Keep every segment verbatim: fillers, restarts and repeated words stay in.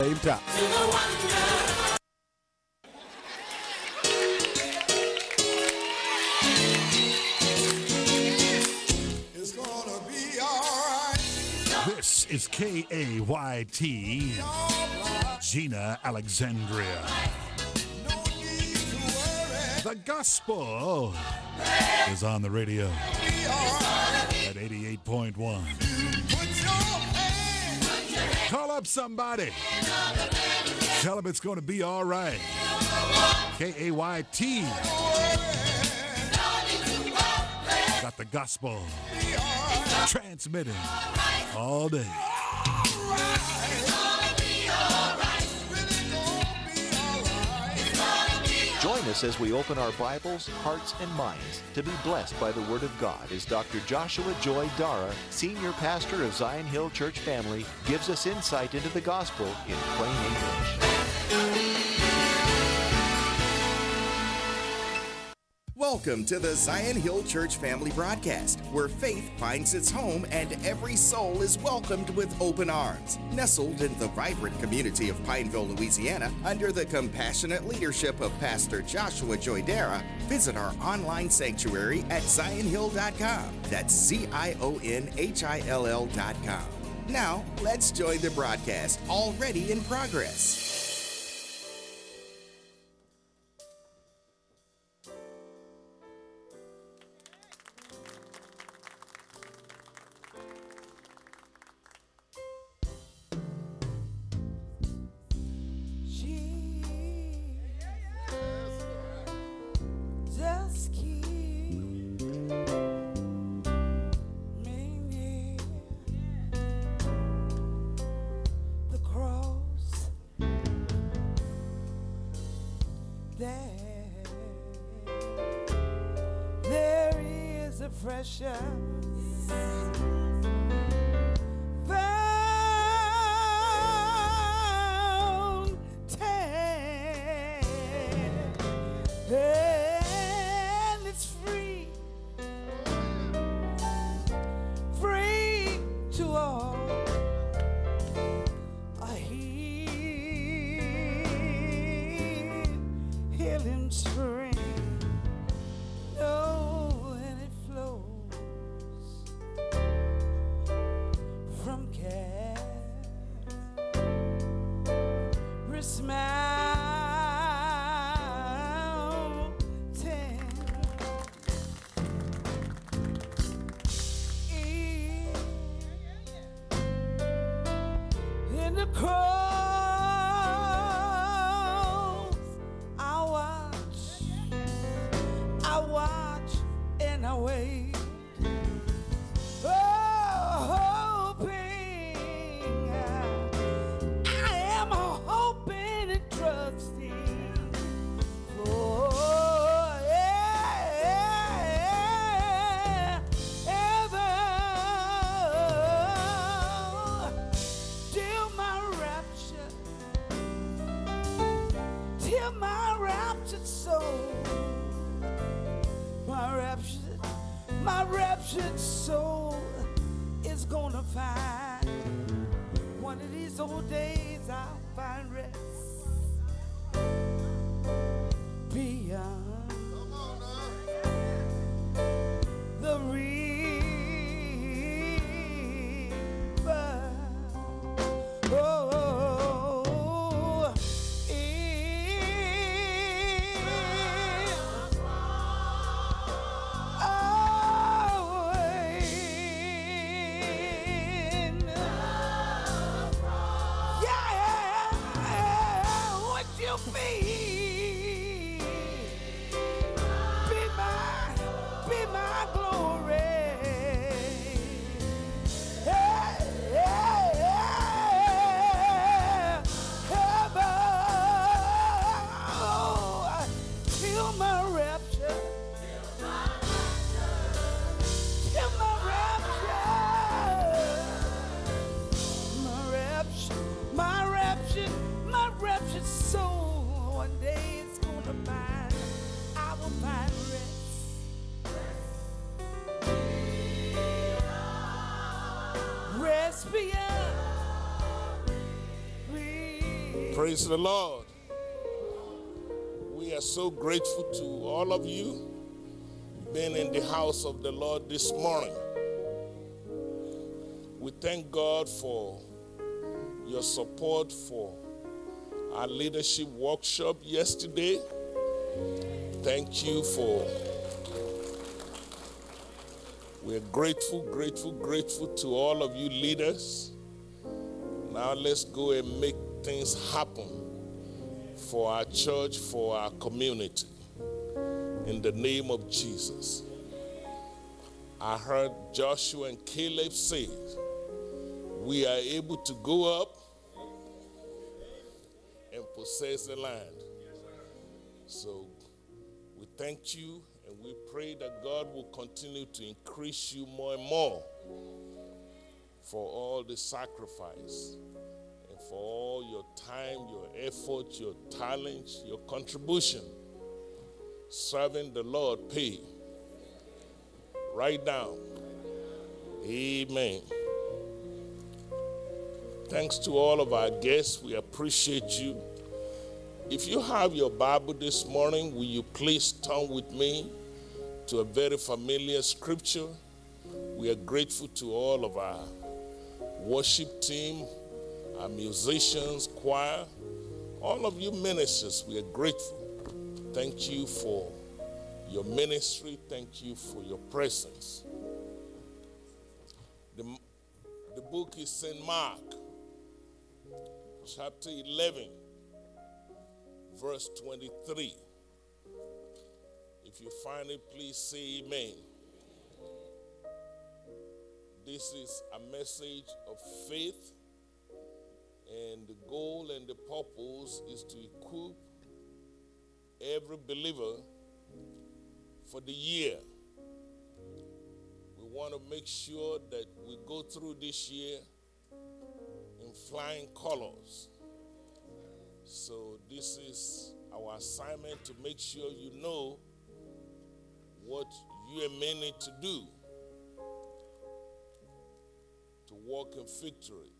Same time. It's gonna be all right. This is K A Y T, Gina Alexandria. No need to worry. The gospel is on the radio Be all right. at eighty-eight point one. Put your hand. Call up somebody. Tell them it's going to be all right. K A Y T. Got the gospel transmitting all day. Join us as we open our Bibles, hearts, and minds to be blessed by the Word of God as Doctor Joshua Joy Dara, Senior Pastor of Zion Hill Church Family, gives us insight into the gospel in plain English. Welcome to the Zion Hill Church Family Broadcast, where faith finds its home and every soul is welcomed with open arms. Nestled in the vibrant community of Pineville, Louisiana, under the compassionate leadership of Pastor Joshua Joy Dara, visit our online sanctuary at zion hill dot com. That's Z I O N H I L L dot com. Now, let's join the broadcast already in progress. Just keep me near the cross. There, there is a precious and it's free, free to all. A heal, healing spring, no, and it flows from Calvary's smile. In the cross, I watch, I watch and I wait, oh, hoping, I am hoping and trusting for ever, till my rapture, till my raptured soul, my raptured, my raptured soul is gonna find, one of these old days I'll find rest beyond the river. Oh, yeah, would you be, be my, be my glory? Hey, hey, hey, ever, oh, till my rapture, till my rapture, my rapture, my rapture, my raptured soul, one day it's gonna find, I will find rest, rest beyond, beyond Praise the Lord. We are so grateful to all of you being in the house of the Lord this morning. We thank God for your support for our leadership workshop yesterday. Thank you for, we're grateful, grateful, grateful to all of you leaders. Now let's go and make things happen for our church, for our community. In the name of Jesus. I heard Joshua and Caleb say, we are able to go up and possess the land. So we thank you and we pray that God will continue to increase you more and more for all the sacrifice and for all your time, your effort, your talent, your contribution. Serving the Lord pay. Right now. Amen. Thanks to all of our guests. We appreciate you. If you have your Bible this morning, will you please turn with me to a very familiar scripture? We are grateful to all of our worship team, our musicians, choir, all of you ministers. We are grateful. Thank you for your ministry. Thank you for your presence. The, the book is Saint Mark, chapter eleven, verse twenty-three. If you find it, please say amen. This is a message of faith, and the goal and the purpose is to equip every believer for the year. We want to make sure that we go through this year in flying colors. So this is our assignment to make sure you know what you and me need to do to walk in victory.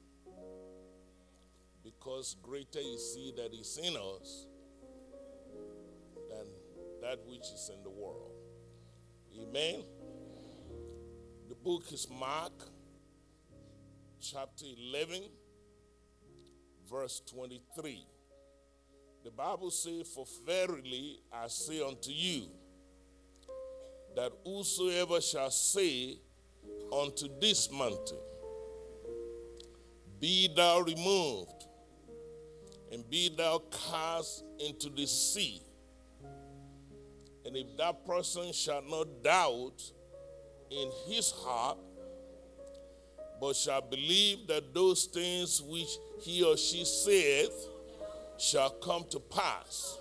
Because greater is He that is in us than that which is in the world. Amen. The book is Mark, chapter eleven, verse twenty-three. The Bible says, for verily I say unto you, that whosoever shall say unto this mountain, be thou removed, and be thou cast into the sea, and if that person shall not doubt in his heart, but shall believe that those things which he or she saith shall come to pass,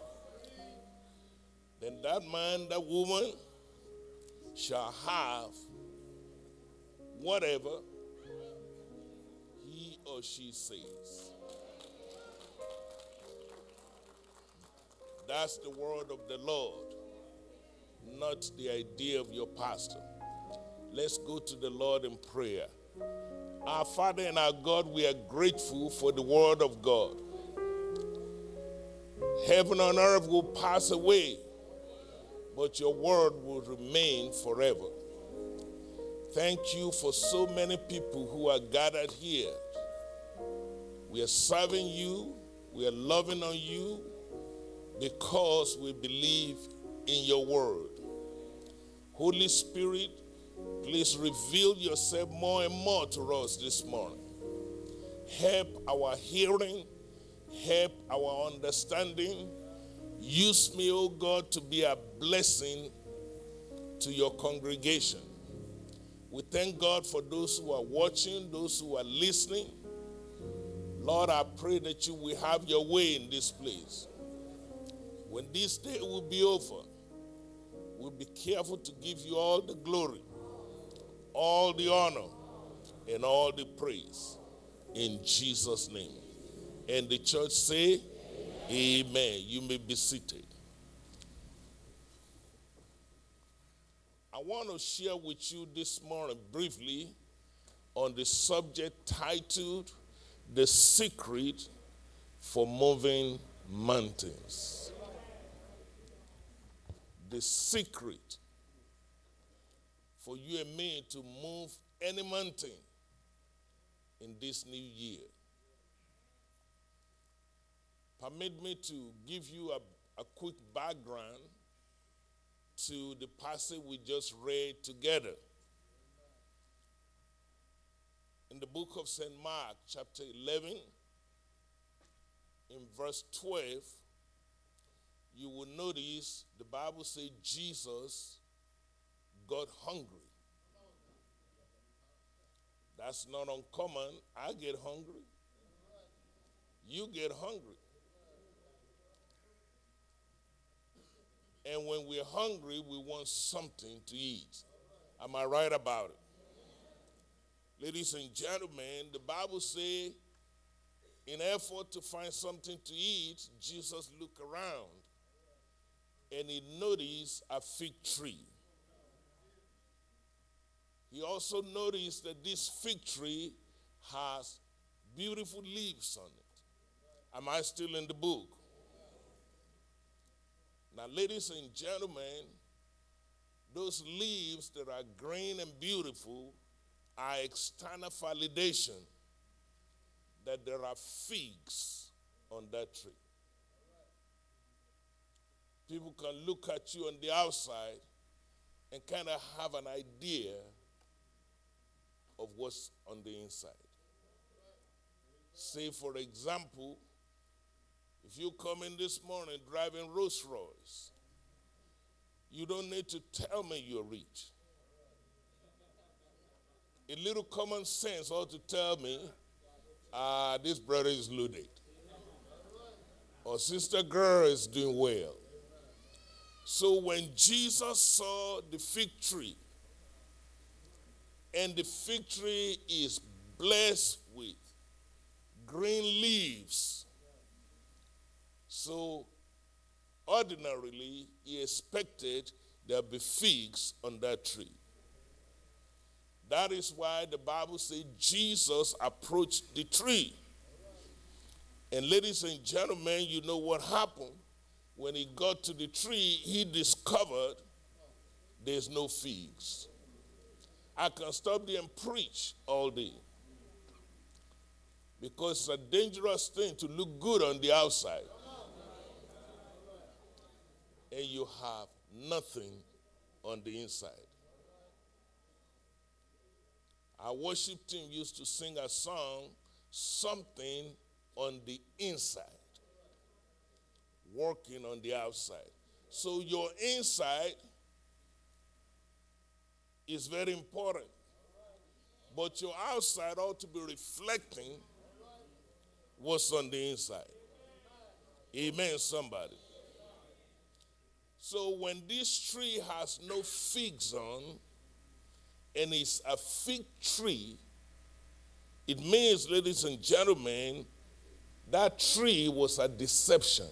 then that man, that woman shall have whatever he or she says. That's the word of the Lord, not the idea of your pastor. Let's go to the Lord in prayer. Our Father and our God, we are grateful for the word of God. Heaven and earth will pass away, but your word will remain forever. Thank you for so many people who are gathered here. We are serving you, we are loving on you, because we believe in your word. Holy Spirit, please reveal yourself more and more to us this morning. Help our hearing, help our understanding. Use me, O God, to be a blessing to your congregation. We thank God for those who are watching, those who are listening. Lord, I pray that you will have your way in this place. When this day will be over, we'll be careful to give you all the glory, all the honor, and all the praise. In Jesus' name. And the church say, amen. Amen. You may be seated. I want to share with you this morning briefly on the subject titled, The Secret for moving mountains. The secret for you and me to move any mountain in this new year. Permit me to give you a, a quick background to the passage we just read together. In the book of Saint Mark, chapter eleven, in verse twelve, you will notice the Bible says Jesus got hungry. That's not uncommon. I get hungry. You get hungry. And when we're hungry, we want something to eat. Am I right about it? Ladies and gentlemen, the Bible says, in effort to find something to eat, Jesus looked around and he noticed a fig tree. He also noticed that this fig tree has beautiful leaves on it. Am I still in the book? Now, ladies and gentlemen, those leaves that are green and beautiful are external validation that there are figs on that tree. People can look at you on the outside and kind of have an idea of what's on the inside. Say, for example, if you come in this morning driving Rolls Royce, you don't need to tell me you're rich. A little common sense ought to tell me, ah, uh, this brother is loaded. Or sister girl is doing well. So when Jesus saw the fig tree, and the fig tree is blessed with green leaves, so ordinarily he expected there be figs on that tree. That is why the Bible says Jesus approached the tree. And ladies and gentlemen, you know what happened? When he got to the tree, he discovered there's no figs. I can stop there and preach all day, because it's a dangerous thing to look good on the outside and you have nothing on the inside. Our worship team used to sing a song, something on the inside, working on the outside. So your inside is very important, but your outside ought to be reflecting what's on the inside. Amen, somebody. So when this tree has no figs on, and it's a fig tree, it means, ladies and gentlemen, that tree was a deception.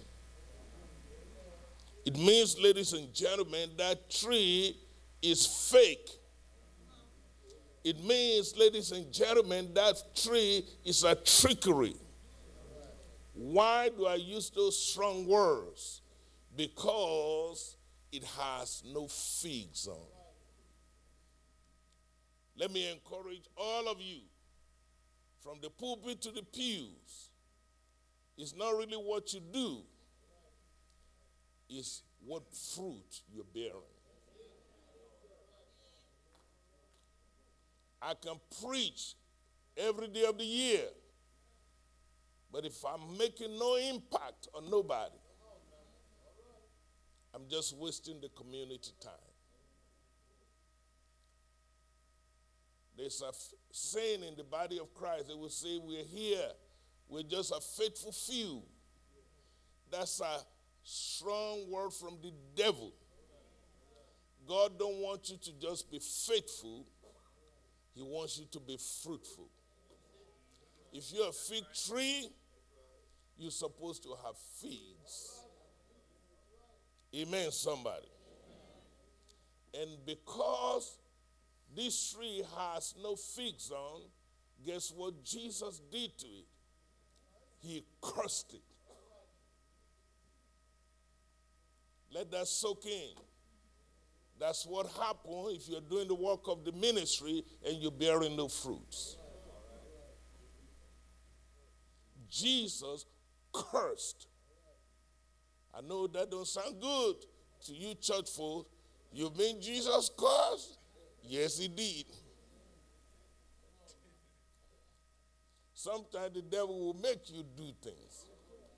It means, ladies and gentlemen, that tree is fake. It means, ladies and gentlemen, that tree is a trickery. Why do I use those strong words? Because it has no figs on. Let me encourage all of you, from the pulpit to the pews, it's not really what you do, it's what fruit you're bearing. I can preach every day of the year, but if I'm making no impact on nobody, I'm just wasting the community time. There's a f- saying in the body of Christ, they will say, we're here, we're just a faithful few. That's a strong word from the devil. God don't want you to just be faithful, he wants you to be fruitful. If you're a fig tree, you're supposed to have figs. Amen, somebody. And because this tree has no figs on, guess what Jesus did to it? He cursed it. Let that soak in. That's what happens if you're doing the work of the ministry and you're bearing no fruits. Jesus cursed. I know that don't sound good to you church folk. You mean Jesus cursed? Yes, he did. Sometimes the devil will make you do things.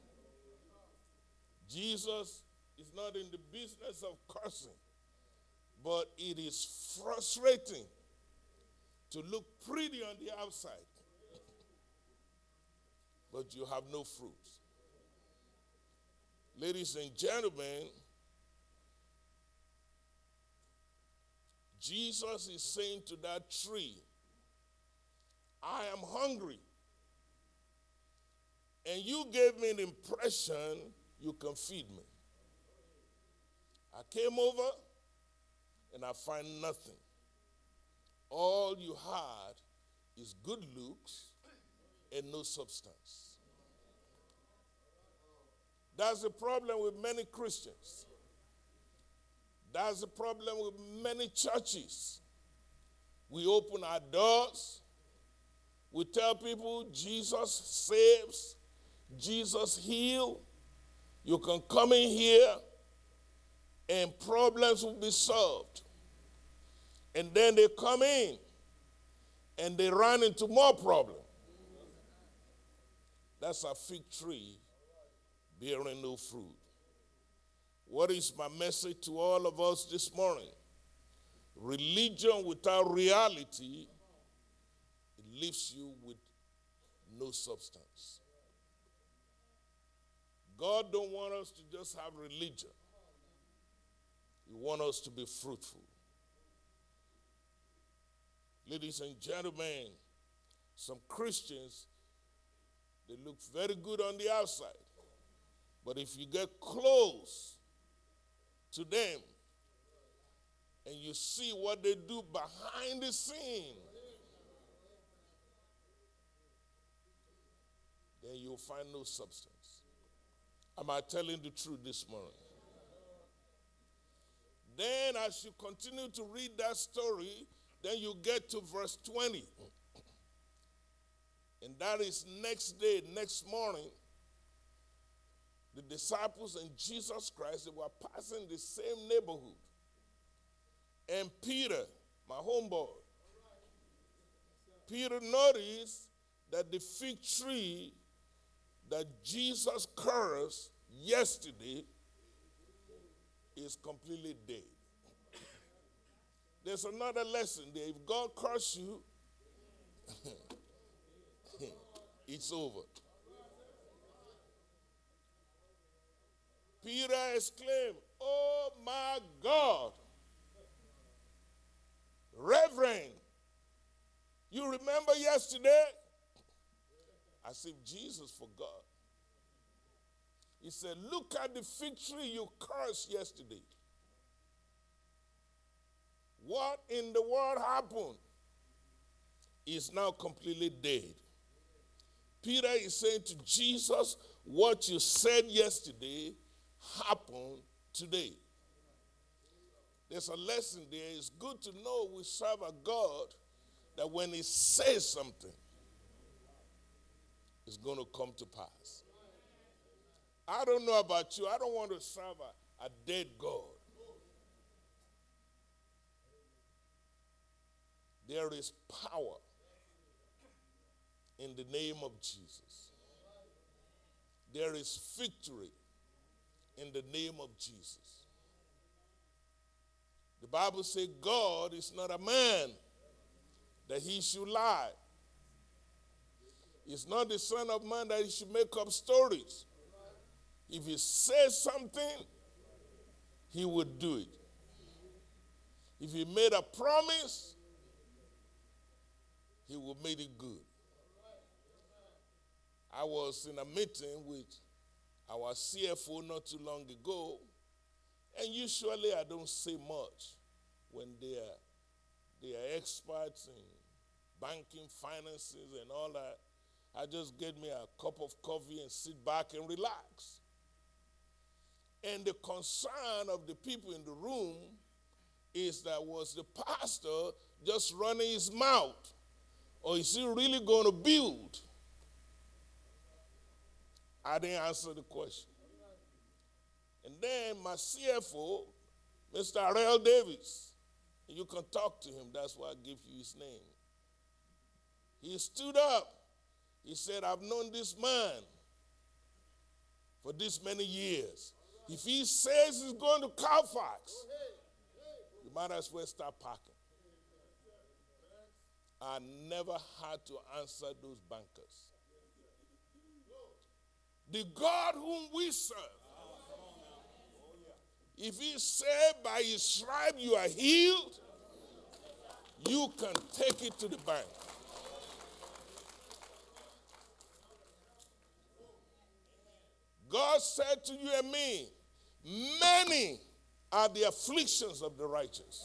Jesus is not in the business of cursing, but it is frustrating to look pretty on the outside, but you have no fruits. Ladies and gentlemen, Jesus is saying to that tree, I am hungry. And you gave me an impression you can feed me. I came over and I find nothing. All you had is good looks and no substance. That's the problem with many Christians. That's the problem with many churches. We open our doors. We tell people Jesus saves, Jesus heals. You can come in here and problems will be solved. And then they come in and they run into more problems. That's a fig tree bearing no fruit. What is my message to all of us this morning? Religion without reality, it leaves you with no substance. God don't want us to just have religion. He wants us to be fruitful. Ladies and gentlemen, some Christians, they look very good on the outside. But if you get close to them and you see what they do behind the scene, then you'll find no substance. Am I telling the truth this morning? Then as you continue to read that story, then you get to verse twenty. And that is next day, next morning, the disciples and Jesus Christ, they were passing the same neighborhood. And Peter, my homeboy, Peter noticed that the fig tree that Jesus cursed yesterday is completely dead. There's another lesson there. If God curses you, it's over. Peter exclaimed, oh my God, Reverend, you remember yesterday? As if Jesus forgot. He said, look at the fig tree you cursed yesterday. What in the world happened? It's now completely dead. Peter is saying to Jesus, what you said yesterday happened today. There's a lesson there. It's good to know we serve a God that when he says something, it's going to come to pass. I don't know about you. I don't want to serve a, a dead God. There is power in the name of Jesus. There is victory in the name of Jesus. The Bible says God is not a man that he should lie. He's not the son of man that he should make up stories. If he says something, he would do it. If he made a promise, he will make it good. I was in a meeting with our C F O not too long ago, and usually I don't say much when they are, they are experts in banking, finances, and all that. I just get me a cup of coffee and sit back and relax. And the concern of the people in the room is that, was the pastor just running his mouth, or is he really going to build? I didn't answer the question. And then my C F O, Mister Ariel Davis, you can talk to him, that's why I give you his name. He stood up. He said, I've known this man for this many years. If he says he's going to Carfax, you might as well start packing. I never had to answer those bankers. The God whom we serve, if he said by his stripe you are healed, you can take it to the bank. God said to you and me, many are the afflictions of the righteous,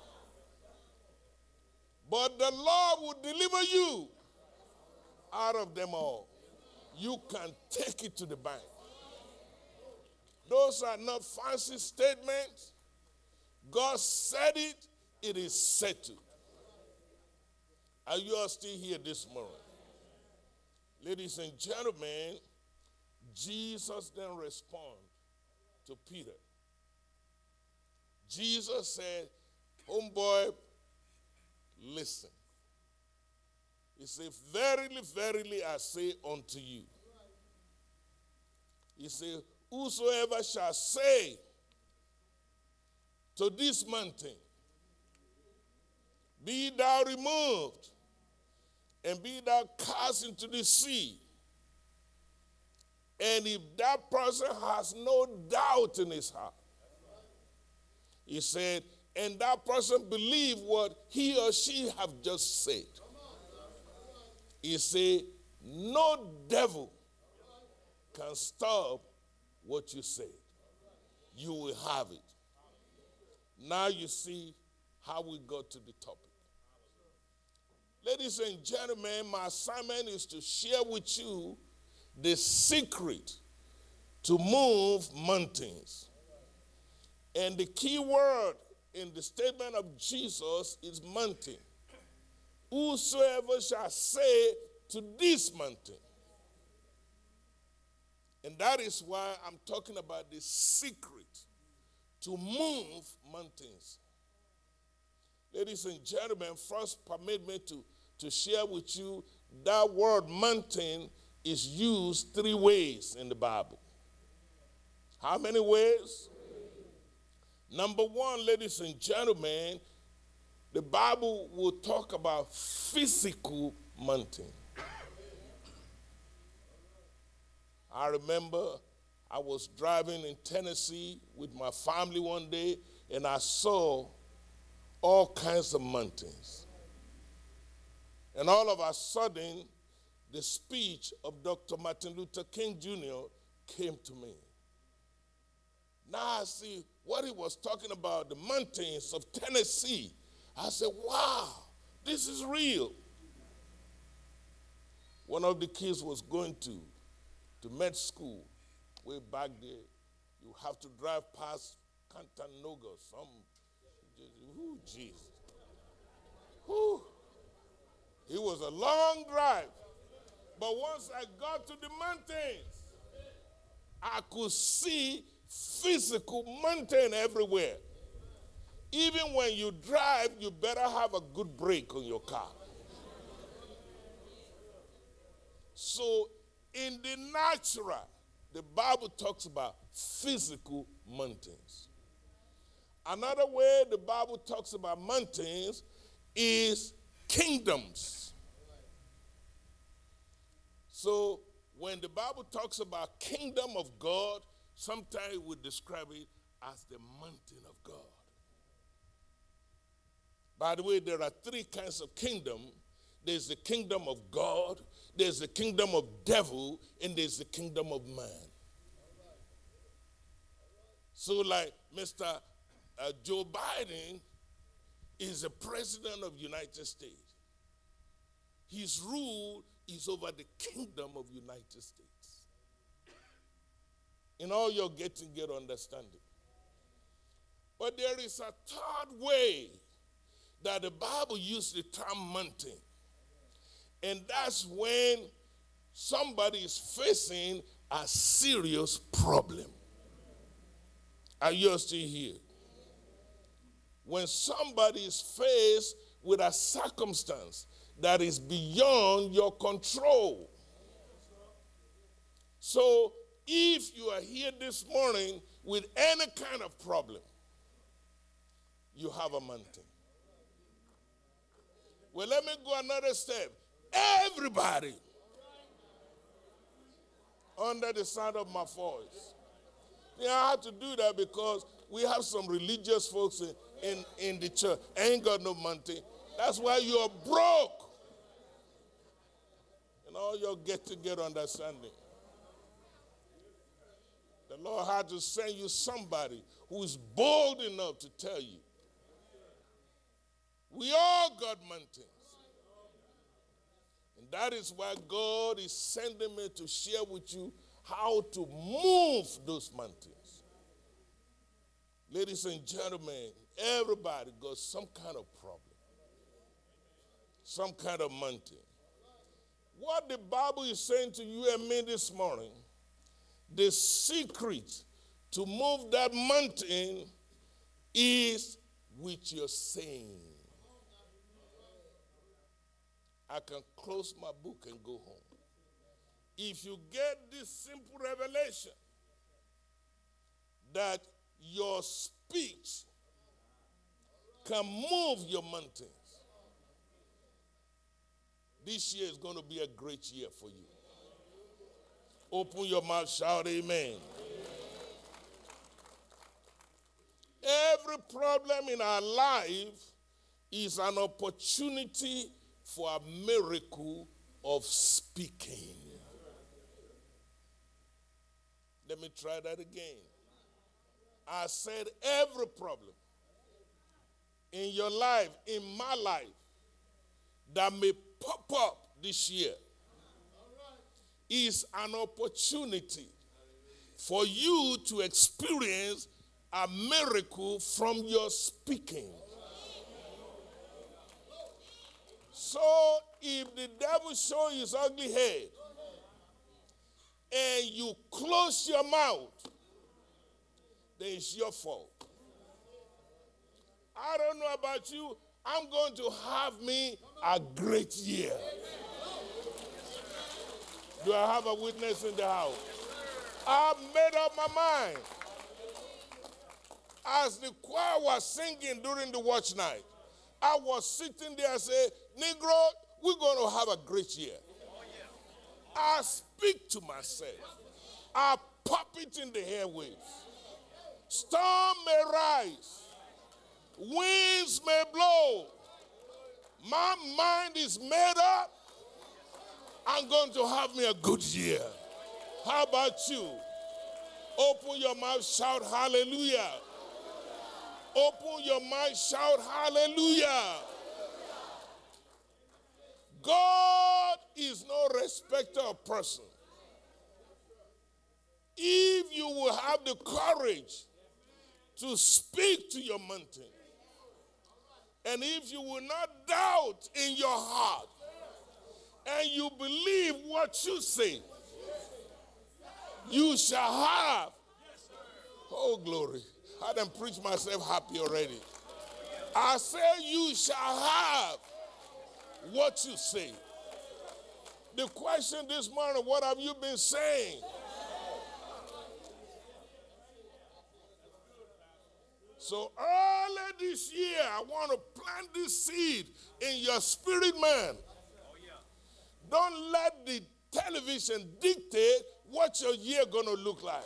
but the Lord will deliver you out of them all. You can take it to the bank. Those are not fancy statements. God said it, it is settled. Are you all still here this morning? Ladies and gentlemen, Jesus then responded to Peter. Jesus said, homeboy, listen. He said, verily, verily, I say unto you. He said, whosoever shall say to this mountain, be thou removed, and be thou cast into the sea. And if that person has no doubt in his heart, he said, and that person believe what he or she have just said, he said, no devil can stop what you said. You will have it. Now you see how we got to the topic. Ladies and gentlemen, my assignment is to share with you the secret to move mountains. And the key word in the statement of Jesus is mountain. Whosoever shall say to this mountain. And that is why I'm talking about the secret to move mountains. Ladies and gentlemen, first permit me to, to share with you that word mountain is used three ways in the Bible. How many ways? Number one, ladies and gentlemen, the Bible will talk about physical mountain. I remember I was driving in Tennessee with my family one day, and I saw all kinds of mountains. And all of a sudden, the speech of Doctor Martin Luther King Junior came to me. Now I see what he was talking about, the mountains of Tennessee. I said, wow, this is real. One of the kids was going to, to med school way back there. You have to drive past Cantanoga, some, ooh, Jesus. Ooh. It was a long drive. But once I got to the mountains, I could see physical mountain everywhere. Even when you drive, you better have a good brake on your car. So in the natural, the Bible talks about physical mountains. Another way the Bible talks about mountains is kingdoms. So when the Bible talks about kingdom of God, sometimes we describe it as the mountain of God. By the way, there are three kinds of kingdom. There's the kingdom of God, there's the kingdom of devil, and there's the kingdom of man. So like Mister Uh, Joe Biden is the president of the United States. His rule is over the kingdom of the United States. In all your getting, get understanding. But there is a third way that the Bible uses the term mountain. And that's when somebody is facing a serious problem. Are you still here? When somebody is faced with a circumstance that is beyond your control. So, if you are here this morning with any kind of problem, you have a mountain. Well, let me go another step. Everybody under the sound of my voice. Yeah, I had to do that because we have some religious folks in, in, in the church. Ain't got no mountain. That's why you're broke. And all your get-together understanding. The Lord had to send you somebody who is bold enough to tell you. We all got mountains. And that is why God is sending me to share with you how to move those mountains. Ladies and gentlemen, everybody got some kind of problem. Some kind of mountain. What the Bible is saying to you and me this morning, the secret to move that mountain is with your saying. I can close my book and go home. If you get this simple revelation that your speech can move your mountains, this year is going to be a great year for you. Open your mouth, shout amen. Every problem in our life is an opportunity for a miracle of speaking. Let me try that again. I said every problem in your life, in my life, that may pop up this year is an opportunity for you to experience a miracle from your speaking. So if the devil shows his ugly head and you close your mouth, then it's your fault. I don't know about you, I'm going to have me a great year. Do I have a witness in the house? I've made up my mind. As the choir was singing during the watch night, I was sitting there and said, Negro, we're going to have a great year. I speak to myself. I pop it in the airwaves. Storm may rise. Winds may blow. My mind is made up. I'm going to have me a good year. How about you? Open your mouth, shout hallelujah. Open your mouth, shout hallelujah. God is no respecter of person. If you will have the courage to speak to your mountain, and if you will not doubt in your heart, and you believe what you say, you shall have. Oh, glory. I done preached myself happy already. I say you shall have what you say. The question this morning, what have you been saying? So early this year, I want to plant this seed in your spirit, man. Don't let the television dictate what your year going to look like.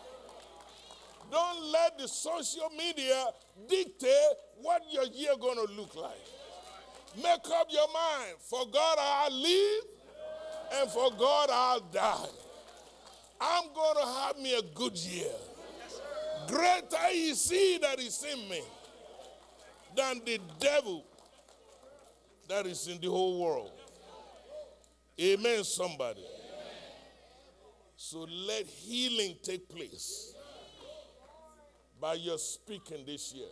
Don't let the social media dictate what your year going to look like. Make up your mind. For God I'll live, and for God I'll die. I'm going to have me a good year. Greater is he that is in me than the devil that is in the whole world. Amen, somebody. So let healing take place by your speaking this year.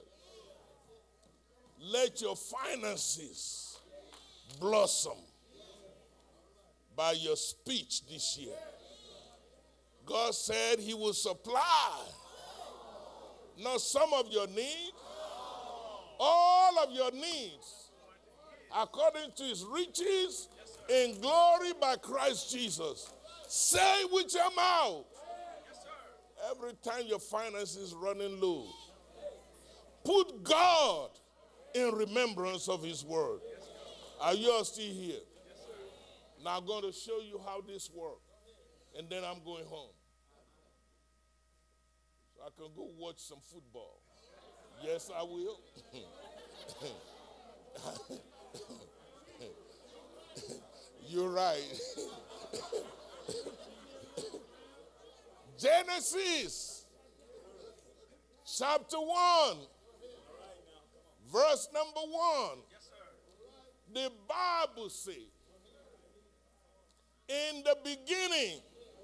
Let your finances blossom by your speech this year. God said he will supply not some of your needs, all of your needs, according to his riches in glory by Christ Jesus. Say with your mouth, every time your finances is running low, put God in remembrance of his word. Are you all still here? Now I'm going to show you how this works, and then I'm going home. So I can go watch some football. Yes, I will. You're right. Genesis chapter one, verse number one. The Bible says, in the beginning,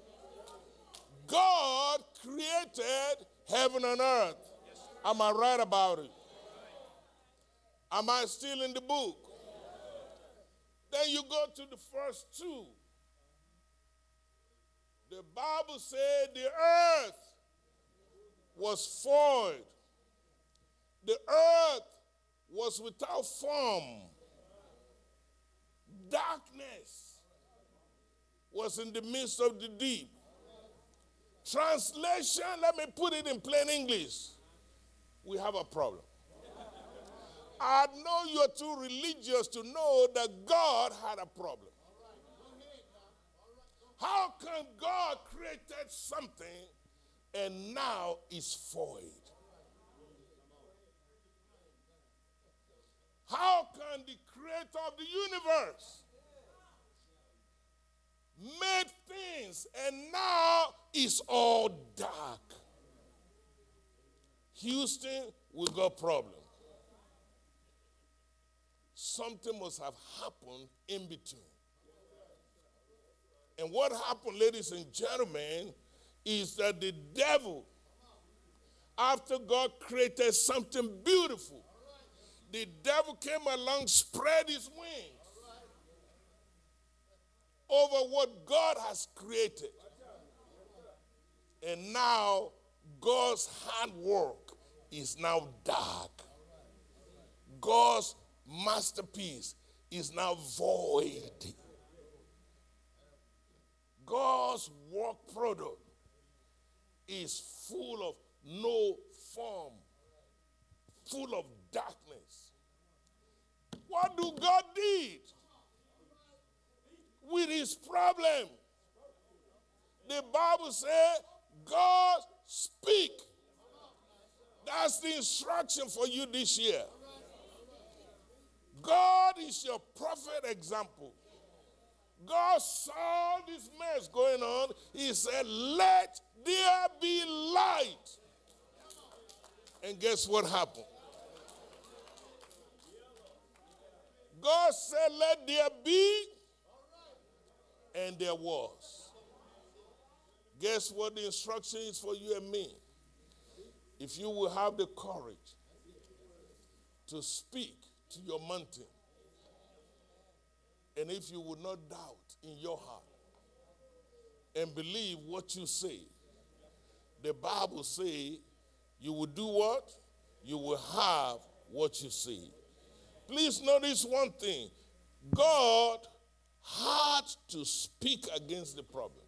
God created heaven and earth. Am I right about it? Am I still in the book? Then you go to the first two. The Bible said the earth was void. The earth was without form. Darkness was in the midst of the deep. Translation, let me put it in plain English. We have a problem. I know you're too religious to know that God had a problem. How can God created something and now it's void? How can the creator of the universe made things and now it's all dark? Houston, we got problem. Something must have happened in between. And what happened, ladies and gentlemen, is that the devil, after God created something beautiful, the devil came along, spread his wings over what God has created. And now God's handwork is now dark. God's masterpiece is now void. God's work product is full of no form, full of darkness. What do God did with his problem? The Bible says, God speak. That's the instruction for you this year. God is your perfect example. God saw this mess going on. He said, let there be light. And guess what happened? God said, let there be, and there was. Guess what the instruction is for you and me? If you will have the courage to speak to your mountain, and if you will not doubt in your heart and believe what you say, the Bible says you will do what? You will have what you say. Please notice one thing. God had to speak against the problem.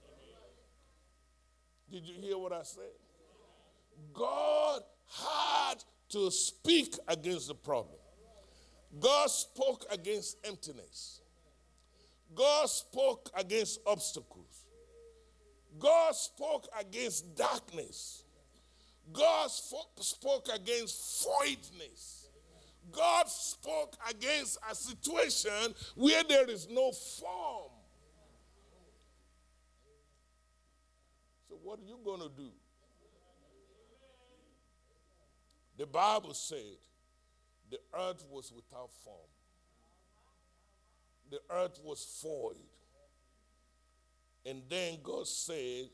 Did you hear what I said? God had to speak against the problem. God spoke against emptiness. God spoke against obstacles. God spoke against darkness. God spoke, spoke against voidness. God spoke against a situation where there is no form. So what are you going to do? The Bible said the earth was without form. The earth was void. And then God said,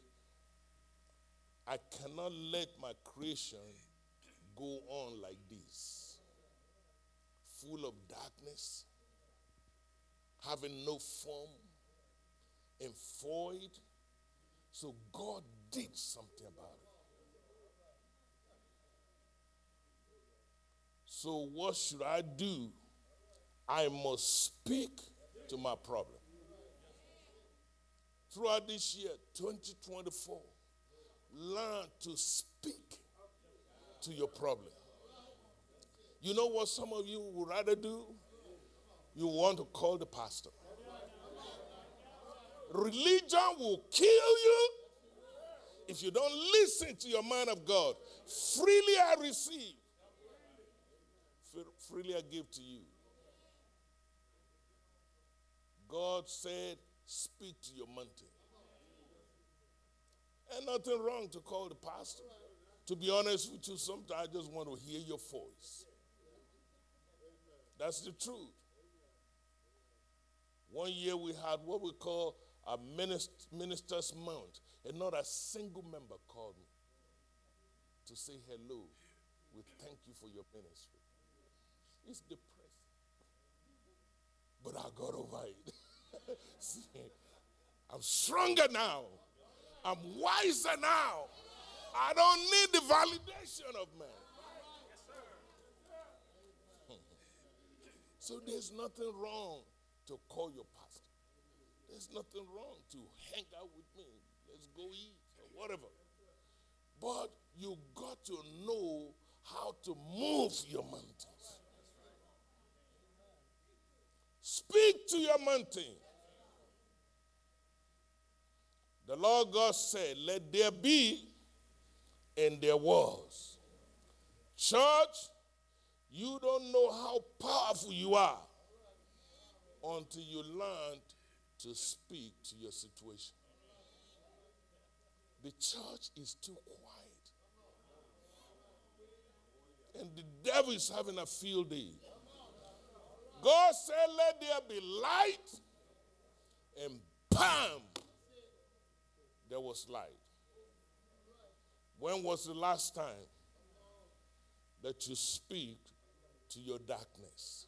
I cannot let my creation go on like this, full of darkness, having no form, and void. So God did something about it. So what should I do? I must speak to my problem. Throughout this year, twenty twenty-four, learn to speak to your problem. You know what some of you would rather do? You want to call the pastor. Religion will kill you if you don't listen to your man of God. Freely I receive, freely I give to you. God said, speak to your mountain. And nothing wrong to call the pastor. To be honest with you, sometimes I just want to hear your voice. That's the truth. One year we had what we call a minister, minister's mount, and not a single member called me to say hello. We thank you for your ministry. It's depressing. But I got over it. See, I'm stronger now. I'm wiser now. I don't need the validation of man. So there's nothing wrong to call your pastor. There's nothing wrong to hang out with me. Let's go eat or whatever. But you got to know how to move your mountains. Speak to your mountain. The Lord God said, let there be, and there was. Church, you don't know how powerful you are until you learn to speak to your situation. The church is too quiet. And the devil is having a field day. God said, let there be light, and bam, there was light. When was the last time that you speak to your darkness?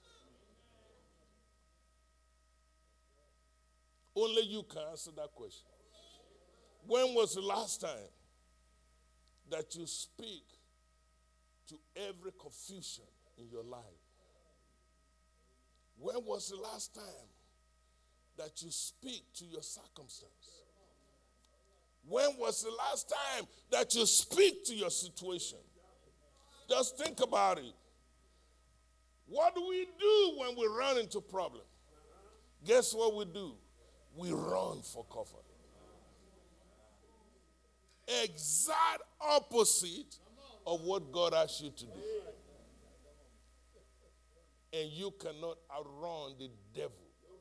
Only you can answer that question. When was the last time that you speak to every confusion in your life? When was the last time that you speak to your circumstance? When was the last time that you speak to your situation? Just think about it. What do we do when we run into problem? Guess what we do? We run for cover. Exact opposite of what God asked you to do. And you cannot outrun the devil.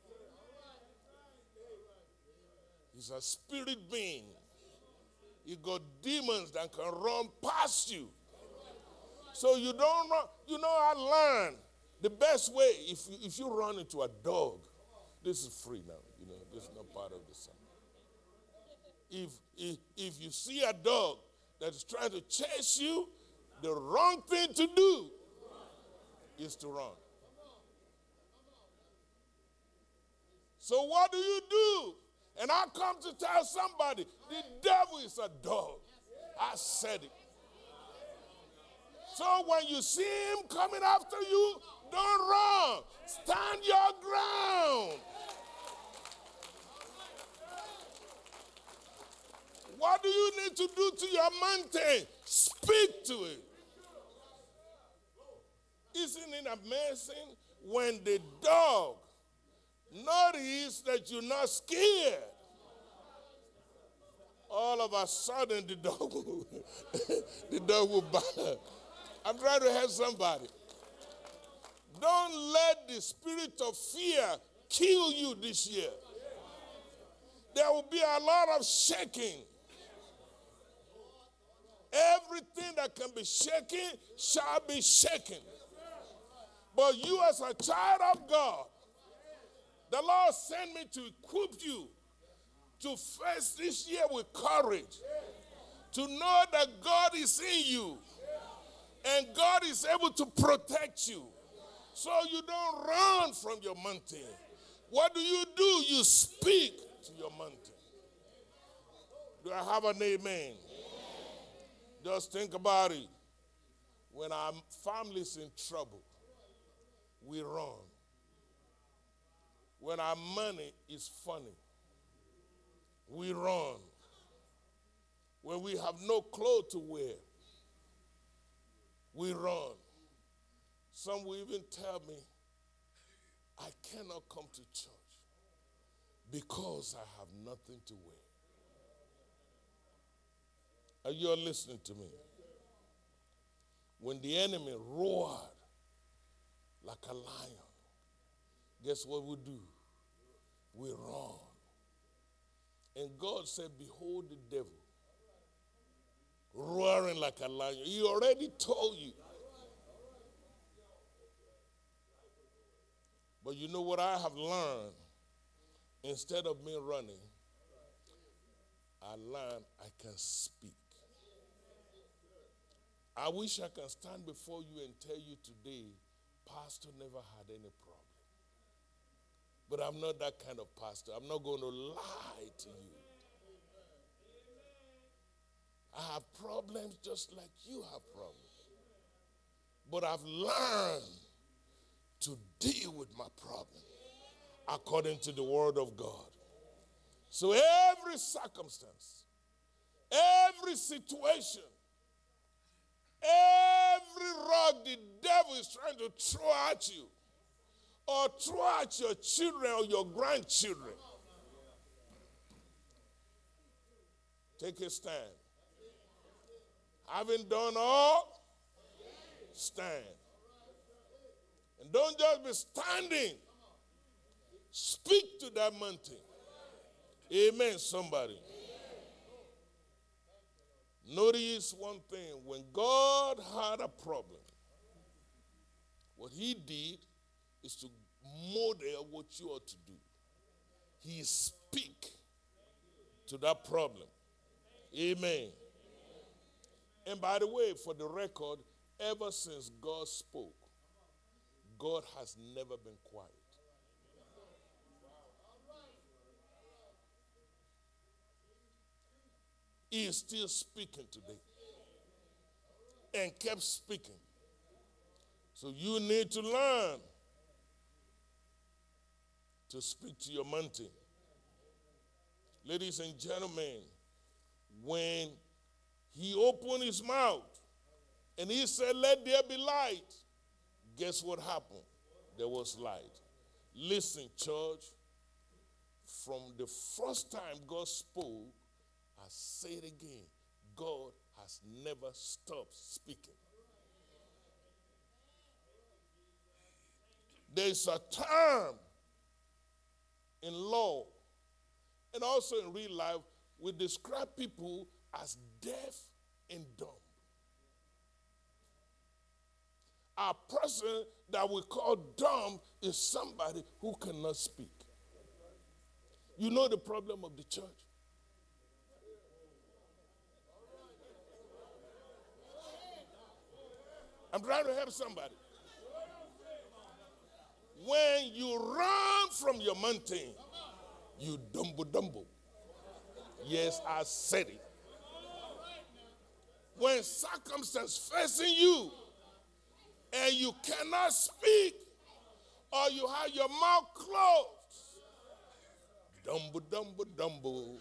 He's a spirit being. He got demons that can run past you. So you don't run. You know, I learned the best way, if you, if you run into a dog, this is free now, you know, this is not part of the sermon. If, if, if you see a dog that is trying to chase you, the wrong thing to do is to run. So what do you do? And I come to tell somebody, the devil is a dog. I said it. So when you see him coming after you, don't run. Stand your ground. What do you need to do to your mountain? Speak to it. Isn't it amazing when the dog notice that you're not scared? All of a sudden, the dog will, the dog will bark. I'm trying to help somebody. Don't let the spirit of fear kill you this year. There will be a lot of shaking. Everything that can be shaken shall be shaken. But you as a child of God, the Lord sent me to equip you to face this year with courage, to know that God is in you and God is able to protect you so you don't run from your mountain. What do you do? You speak to your mountain. Do I have an amen? Amen. Just think about it. When our family's in trouble, we run. When our money is funny, we run. When we have no clothes to wear, we run. Some will even tell me, I cannot come to church because I have nothing to wear. Are you all listening to me? When the enemy roared like a lion, guess what we do? We run. And God said, behold the devil roaring like a lion. He already told you. But you know what I have learned? Instead of me running, I learned I can speak. I wish I can stand before you and tell you today, Pastor never had any problem. But I'm not that kind of pastor. I'm not going to lie to you. I have problems just like you have problems. But I've learned to deal with my problem according to the word of God. So every circumstance, every situation, every rock the devil is trying to throw at you, or throw at your children or your grandchildren, take a stand. Having done all, stand. And don't just be standing. Speak to that mountain. Amen, somebody. Notice one thing. When God had a problem, what he did is to model what you ought to do. He speak to that problem. Amen. And by the way, for the record, ever since God spoke, God has never been quiet. He is still speaking today and kept speaking. So you need to learn to speak to your mountain. Ladies and gentlemen, when he opened his mouth and he said, let there be light, guess what happened? There was light. Listen, church, from the first time God spoke, I say it again, God has never stopped speaking. There's a term in law and also in real life, we describe people as deaf and dumb. A person that we call dumb is somebody who cannot speak. You know the problem of the church? I'm trying to help somebody. When you run from your mountain, you dumble dumble. Yes, I said it. When circumstance facing you and you cannot speak or you have your mouth closed, dumble dumble dumble.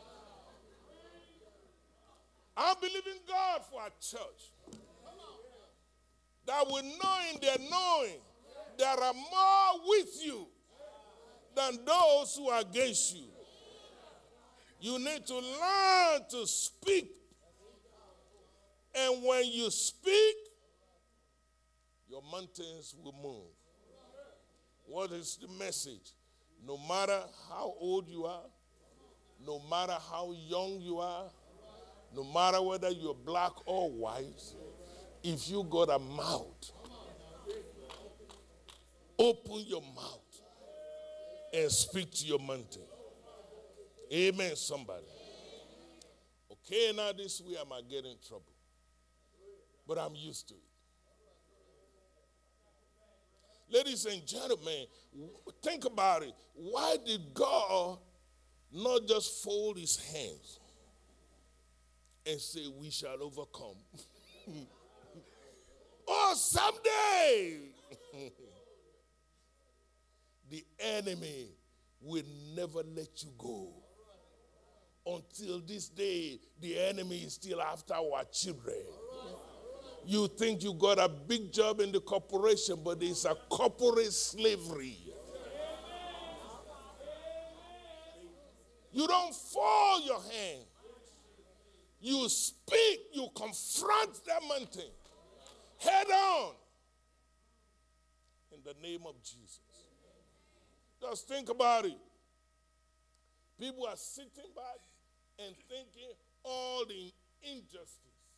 I'm believing God for a church that will know in their knowing there are more with you than those who are against you. You need to learn to speak. And when you speak, your mountains will move. What is the message? No matter how old you are, no matter how young you are, no matter whether you're black or white, if you got a mouth, open your mouth and speak to your mountain. Amen, somebody. Okay, now this way I might get in trouble. But I'm used to it. Ladies and gentlemen, think about it. Why did God not just fold his hands and say, we shall overcome? Oh, someday the enemy will never let you go. Until this day, the enemy is still after our children. You think you got a big job in the corporation, but it's a corporate slavery. You don't fold your hand. You speak, you confront that mountain head on in the name of Jesus. Just think about it. People are sitting back and thinking all the injustice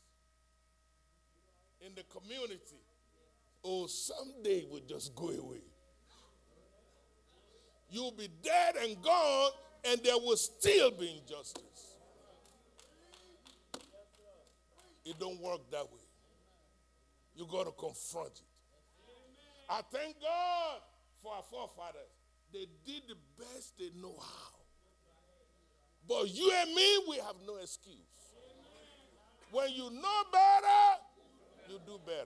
in the community, oh, someday will just go away. You'll be dead and gone, and there will still be injustice. It don't work that way. You got to confront it. I thank God for our forefathers. They did the best they know how. But you and me, we have no excuse. When you know better, you do better.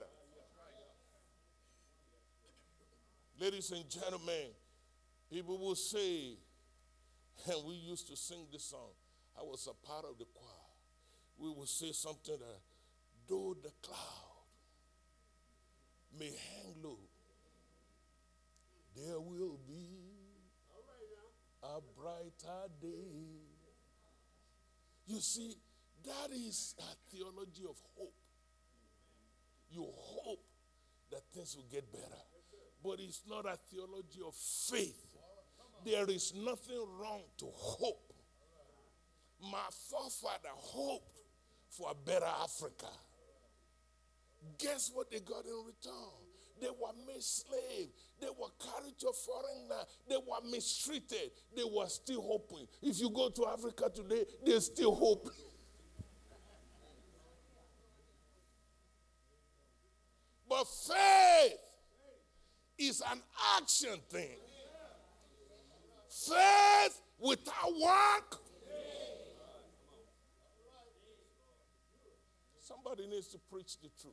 Ladies and gentlemen, people will say, and we used to sing this song. I was a part of the choir. We would say something that, though the cloud may hang low, there will be a brighter day. You see, that is a theology of hope. You hope that things will get better. But it's not a theology of faith. There is nothing wrong to hope. My forefather hoped for a better Africa. Guess what they got in return? They were made slaves. They were carried to a foreign land. They were mistreated. They were still hoping. If you go to Africa today, they're still hoping. But faith is an action thing. Faith without work. Somebody needs to preach the truth.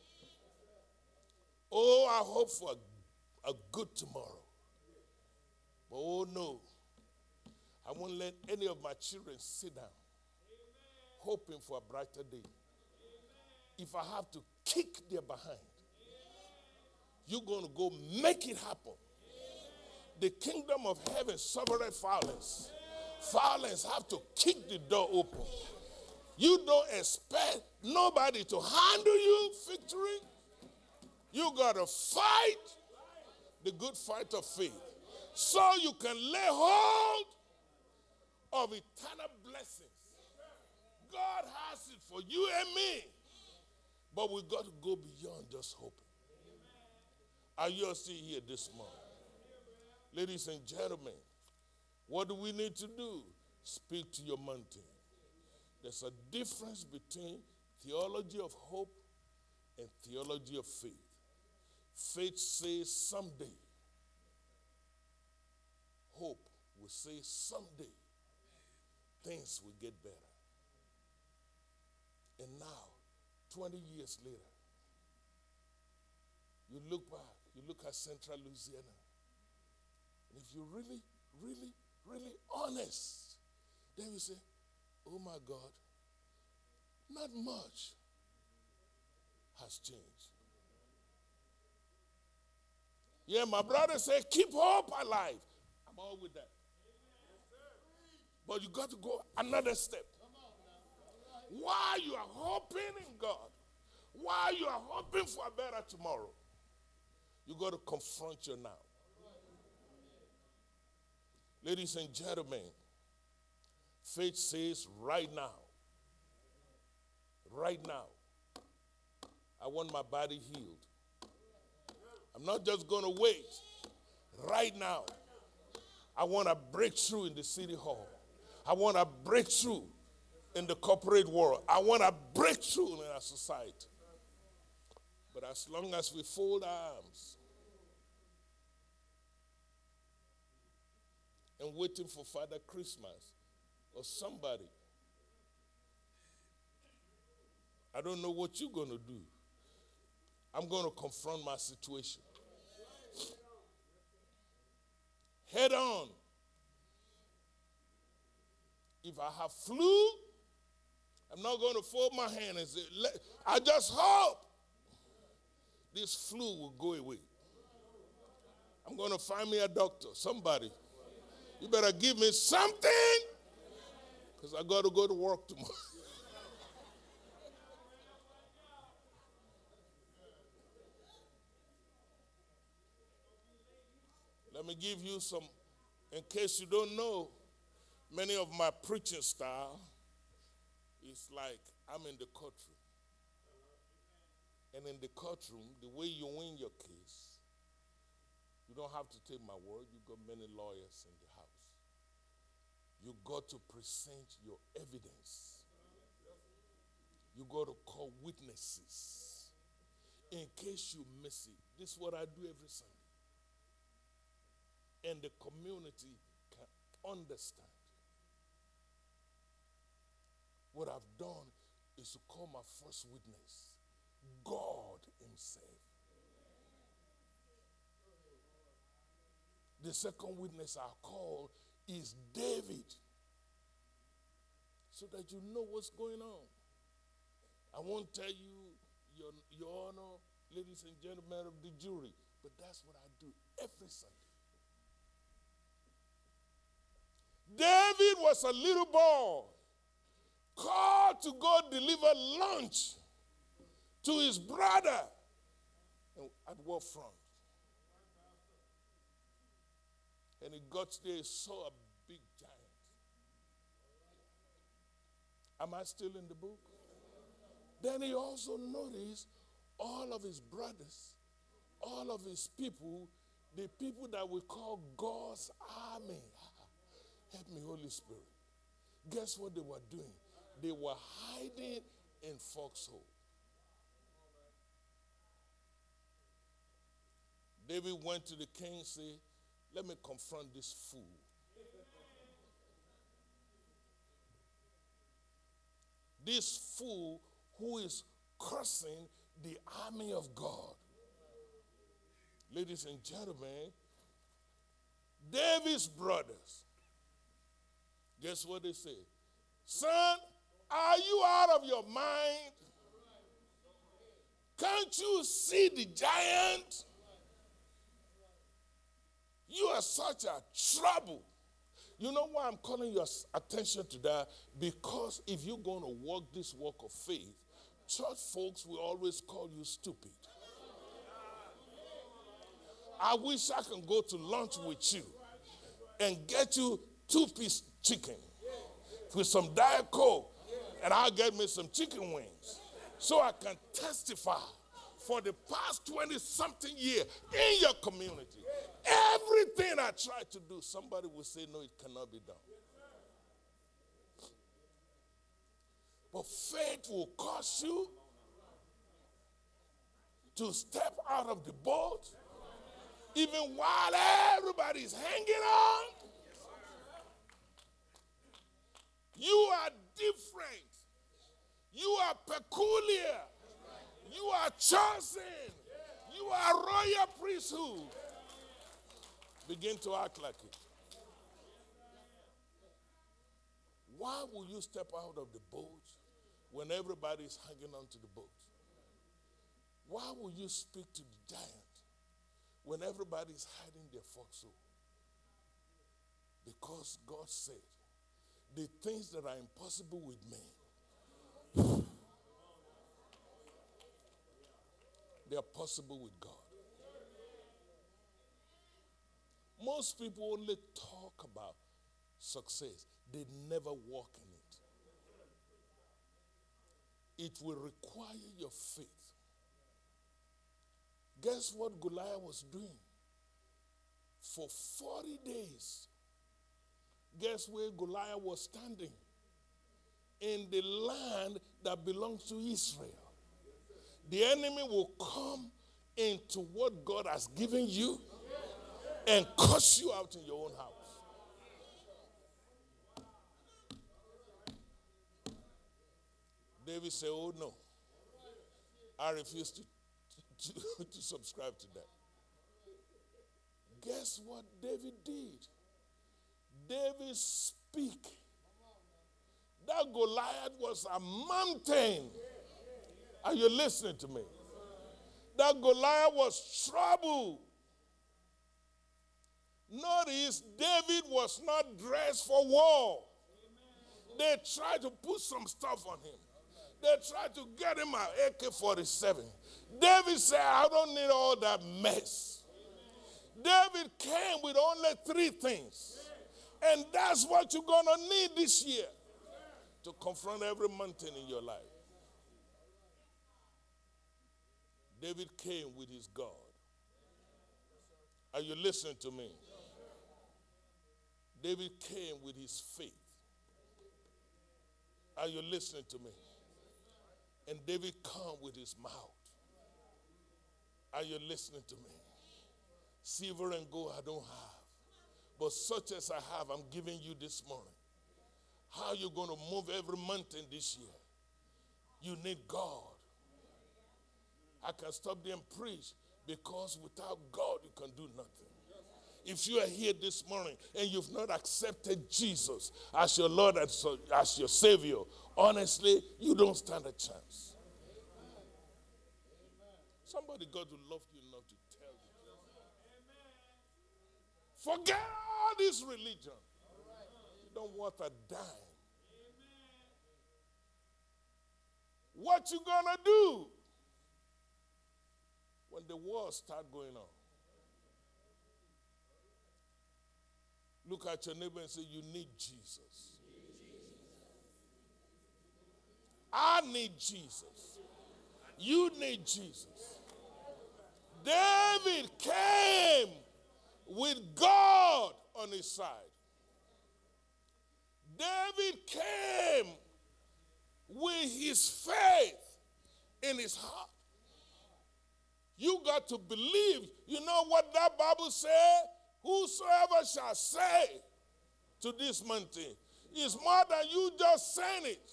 Oh, I hope for a, a good tomorrow. But oh no, I won't let any of my children sit down hoping for a brighter day. If I have to kick their behind, you're going to go make it happen. The kingdom of heaven suffereth violence. Violence have to kick the door open. You don't expect nobody to handle you victory. You got to fight the good fight of faith so you can lay hold of eternal blessings. God has it for you and me. But we got to go beyond just hoping. Are you all still here this morning? Ladies and gentlemen, what do we need to do? Speak to your mountain. There's a difference between theology of hope and theology of faith. Faith says someday. Hope will say someday things will get better. And now, twenty years later, you look back, you look at Central Louisiana, and if you're really, really, really honest, then you say, oh my God, not much has changed. Yeah, my brother said, keep hope alive. I'm all with that. But you got to go another step. While you are hoping in God, while you are hoping for a better tomorrow, you got to confront your now. Ladies and gentlemen, faith says right now, right now, I want my body healed. I'm not just going to wait. Right now, I want a breakthrough in the city hall. I want a breakthrough in the corporate world. I want a breakthrough in our society. But as long as we fold our arms and waiting for Father Christmas or somebody, I don't know what you're going to do. I'm going to confront my situation head on. If I have flu, I'm not going to fold my hand and say, Let, I just hope this flu will go away. I'm going to find me a doctor, somebody. You better give me something because I got to go to work tomorrow. Let me give you some, in case you don't know, many of my preaching style is like I'm in the courtroom. And in the courtroom, the way you win your case, you don't have to take my word. You've got many lawyers in the house. You got to present your evidence. You got to call witnesses. In case you miss it, this is what I do every Sunday. And the community can understand. What I've done is to call my first witness, God himself. The second witness I call is David, so that you know what's going on. I won't tell you, your, your honor, ladies and gentlemen of the jury, but that's what I do every Sunday. David was a little boy called to go deliver lunch to his brother at war front. And he got there, he saw a big giant. Am I still in the book? Then he also noticed all of his brothers, all of his people, the people that we call God's army. Help me, Holy Spirit. Guess what they were doing? They were hiding in foxhole. David went to the king and said, let me confront this fool. This fool who is cursing the army of God. Ladies and gentlemen, David's brothers, guess what they say? Son, are you out of your mind? Can't you see the giant? You are such a trouble. You know why I'm calling your attention to that? Because if you're going to walk this walk of faith, church folks will always call you stupid. I wish I can go to lunch with you and get you two-piece chicken with some Diet Coke, and I'll get me some chicken wings so I can testify for the past twenty-something years in your community. Everything I try to do, somebody will say, no, it cannot be done. But faith will cause you to step out of the boat, even while everybody's hanging on. You are different. You are peculiar. You are chosen. You are royal priesthood. Begin to act like it. Why will you step out of the boat when everybody is hanging on to the boat? Why will you speak to the giant when everybody is hiding their foxhole? Because God said, the things that are impossible with men, they are possible with God. Most people only talk about success. They never walk in it. It will require your faith. Guess what Goliath was doing? For forty days, Guess where Goliath was standing? In the land that belongs to Israel. The enemy will come into what God has given you and curse you out in your own house. David said, oh no, I refuse to, to, to subscribe to that. Guess what David did? David speak. That Goliath was a mountain. Are you listening to me? That Goliath was trouble. Notice David was not dressed for war. They tried to put some stuff on him. They tried to get him an A K forty-seven. David said, I don't need all that mess. David came with only three things. And that's what you're going to need this year to confront every mountain in your life. David came with his God. Are you listening to me? David came with his faith. Are you listening to me? And David came with his mouth. Are you listening to me? Silver and gold I don't have, but such as I have, I'm giving you this morning. How are you going to move every mountain this year? You need God. I can stop there and preach because without God, you can do nothing. If you are here this morning and you've not accepted Jesus as your Lord and as your Savior, honestly, you don't stand a chance. Somebody God will love you enough to tell you. Forget all this religion. You don't want a dime. What you gonna do when the wars start going on? Look at your neighbor and say, you need Jesus. I need Jesus. You need Jesus. David came with God on his side. David came with his faith in his heart. You got to believe. You know what that Bible says? Whosoever shall say to this mountain is more than you just saying it.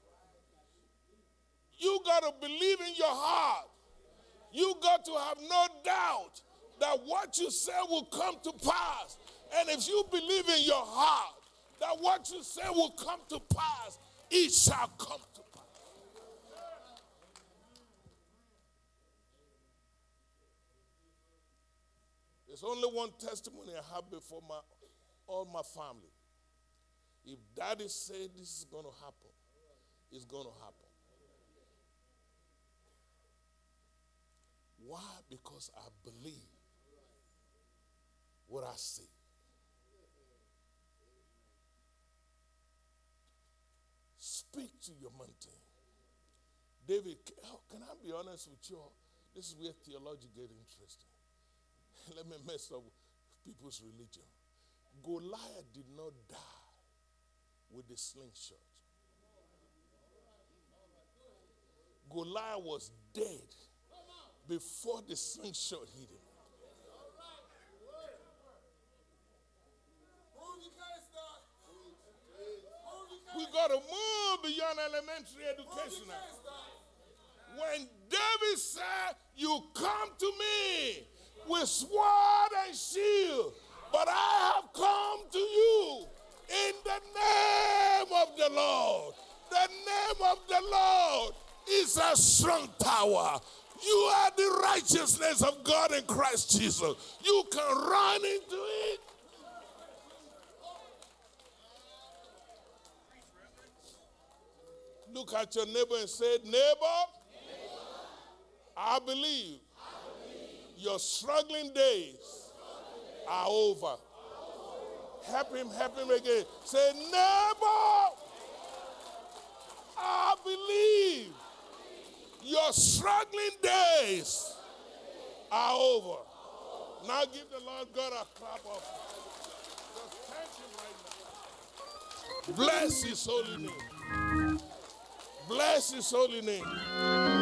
You got to believe in your heart. You got to have no doubt that what you say will come to pass. And if you believe in your heart that what you say will come to pass, it shall come to pass. There's only one testimony I have before my, all my family. If daddy said this is going to happen, it's going to happen. Why? Because I believe what I see. Speak to your mountain. David, oh, can I be honest with you? This is where theology gets interesting. Let me mess up people's religion. Goliath did not die with the slingshot. Goliath was dead before the slingshot hit him. We got to move beyond elementary education now. When David said, you come to me with sword and shield, but I have come to you in the name of the Lord. The name of the Lord is a strong tower. You are the righteousness of God in Christ Jesus. You can run into it. Look at your neighbor and say, neighbor, neighbor I, believe I believe your struggling days struggling are over. Are over. Help him, help him again. Say, neighbor, I believe your struggling days are over. Now give the Lord God a clap of. Just thank him right now. Bless his holy name. Bless his holy name.